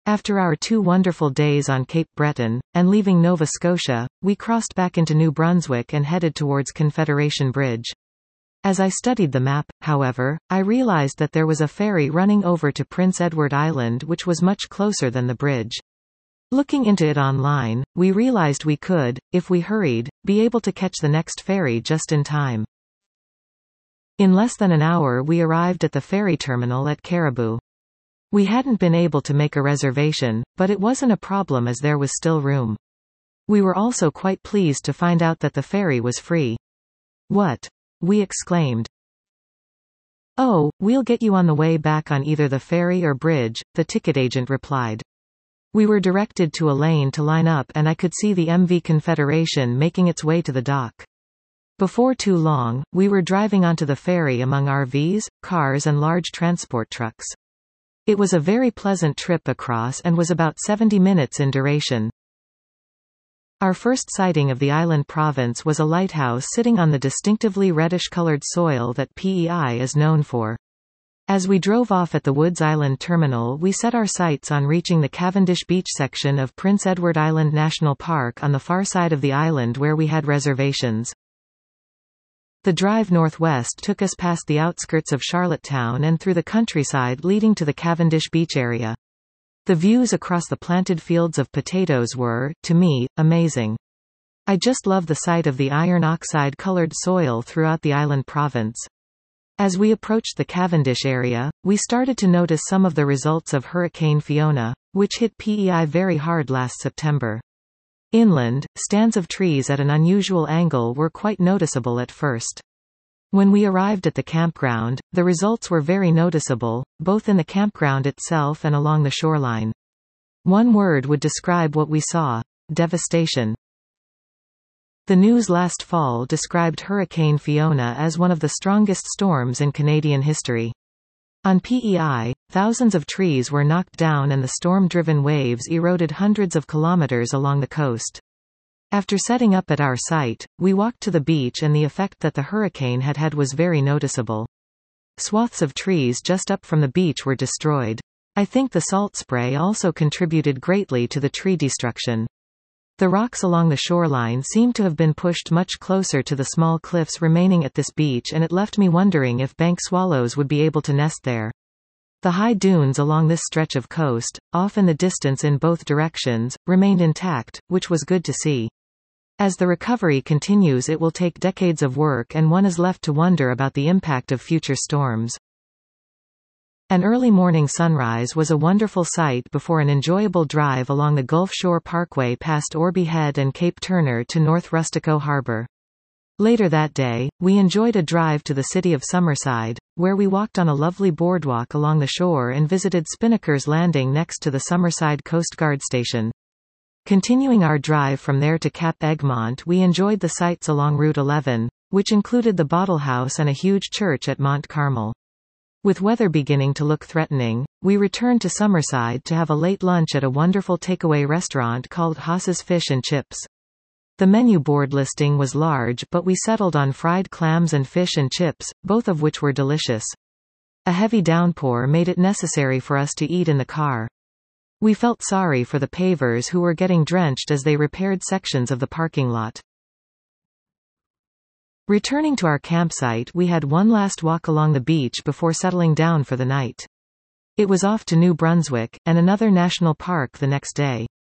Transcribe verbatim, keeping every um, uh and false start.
After our two wonderful days on Cape Breton, and leaving Nova Scotia, we crossed back into New Brunswick and headed towards Confederation Bridge. As I studied the map, however, I realized that there was a ferry running over to Prince Edward Island which was much closer than the bridge. Looking into it online, we realized we could, if we hurried, be able to catch the next ferry just in time. In less than an hour we arrived at the ferry terminal at Caribou. We hadn't been able to make a reservation, but it wasn't a problem as there was still room. We were also quite pleased to find out that the ferry was free. "What?" we exclaimed. "Oh, we'll get you on the way back on either the ferry or bridge," the ticket agent replied. We were directed to a lane to line up and I could see the M V Confederation making its way to the dock. Before too long, we were driving onto the ferry among R Vs, cars and large transport trucks. It was a very pleasant trip across and was about seventy minutes in duration. Our first sighting of the island province was a lighthouse sitting on the distinctively reddish-colored soil that P E I is known for. As we drove off at the Woods Island terminal, we set our sights on reaching the Cavendish Beach section of Prince Edward Island National Park on the far side of the island where we had reservations. The drive northwest took us past the outskirts of Charlottetown and through the countryside leading to the Cavendish Beach area. The views across the planted fields of potatoes were, to me, amazing. I just love the sight of the iron oxide-colored soil throughout the island province. As we approached the Cavendish area, we started to notice some of the results of Hurricane Fiona, which hit P E I very hard last September. Inland, stands of trees at an unusual angle were quite noticeable at first. When we arrived at the campground, the results were very noticeable, both in the campground itself and along the shoreline. One word would describe what we saw: devastation. The news last fall described Hurricane Fiona as one of the strongest storms in Canadian history. On P E I, thousands of trees were knocked down and the storm-driven waves eroded hundreds of kilometers along the coast. After setting up at our site, we walked to the beach and the effect that the hurricane had had was very noticeable. Swaths of trees just up from the beach were destroyed. I think the salt spray also contributed greatly to the tree destruction. The rocks along the shoreline seemed to have been pushed much closer to the small cliffs remaining at this beach, and it left me wondering if bank swallows would be able to nest there. The high dunes along this stretch of coast, off in the distance in both directions, remained intact, which was good to see. As the recovery continues, it will take decades of work and one is left to wonder about the impact of future storms. An early morning sunrise was a wonderful sight before an enjoyable drive along the Gulf Shore Parkway past Orby Head and Cape Turner to North Rustico Harbour. Later that day, we enjoyed a drive to the city of Summerside, where we walked on a lovely boardwalk along the shore and visited Spinnaker's Landing next to the Summerside Coast Guard Station. Continuing our drive from there to Cap Egmont, we enjoyed the sights along Route eleven, which included the Bottle House and a huge church at Mont Carmel. With weather beginning to look threatening, we returned to Summerside to have a late lunch at a wonderful takeaway restaurant called Haas's Fish and Chips. The menu board listing was large, but we settled on fried clams and fish and chips, both of which were delicious. A heavy downpour made it necessary for us to eat in the car. We felt sorry for the pavers who were getting drenched as they repaired sections of the parking lot. Returning to our campsite, we had one last walk along the beach before settling down for the night. It was off to New Brunswick, and another national park the next day.